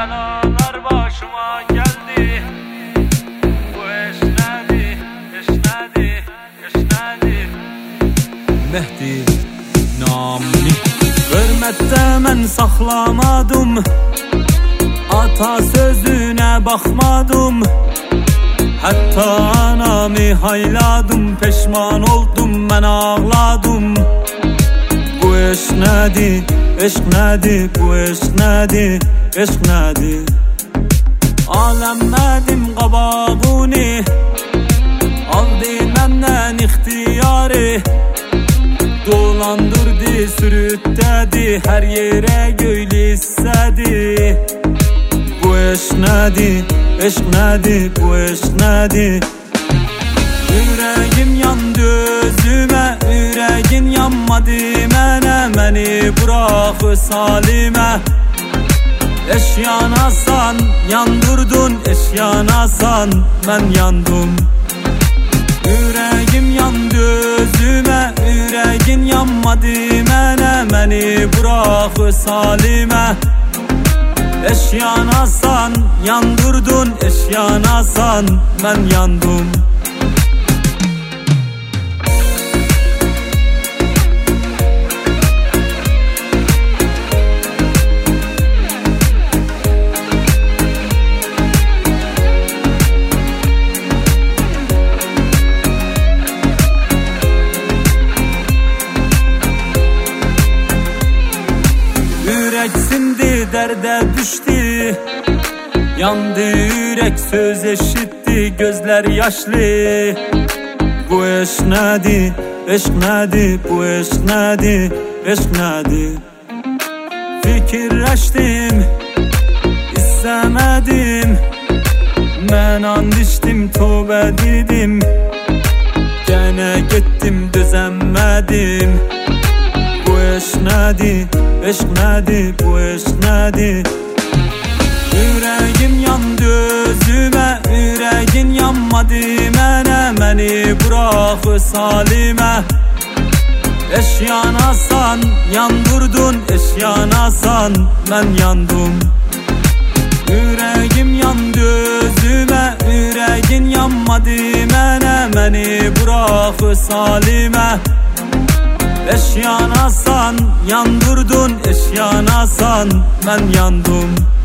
belalar başıma geldi. Bu eş nədir, eş nədir, eş nədir? Mehdi Nami. Hörmətdə mən saxlamadım, ata sözünə baxmadım. Hətta anamı hayladım, peşman oldum, mən ağladım. Bu eş nədir, eşq nədir, bu eşq nədir, eşq nədir? Aləmmədim qabağını, aldı məndən ixtiyarı. Dolandırdı, sürütlədi, hər yerə göylü hissədi. Bu eşq nədir, eşq nədir, bu eşq nədir? Ürəyim yandı özümə, ürəyin yanmadı mənə. Məni burax öz halimə. Eş yanasan, yandırdın, eş yanasan, mən yandım. Ürəyim yandı özümə, ürəyin yanmadı mənə. Məni burax öz halimə. Eş yanasan, yandırdın, eş yanasan, mən yandım. Ürəksindi, dərdə düşdü, yandı ürək, söz eşitdi, gözlər yaşlı. Bu eşq nədir, eşq nədir, bu eşq nədir, eşq nədir? Fikirləşdim, istəmədim, mən and içdim, tövbə dedim. Gənə getdim, dözəmədim. Bu eşq nədir, eşq nədir, bu eşq nədir? Ürəyim yandı özümə, ürəyin yanmadı mənə. Məni burax öz halimə. Eş yanasan, yandırdın, eş yanasan, mən yandım. Ürəyim yandı özümə, ürəyin yanmadı mənə. Məni burax öz halimə. Eş yanasan, yandırdın, eş yanasan, mən yandım.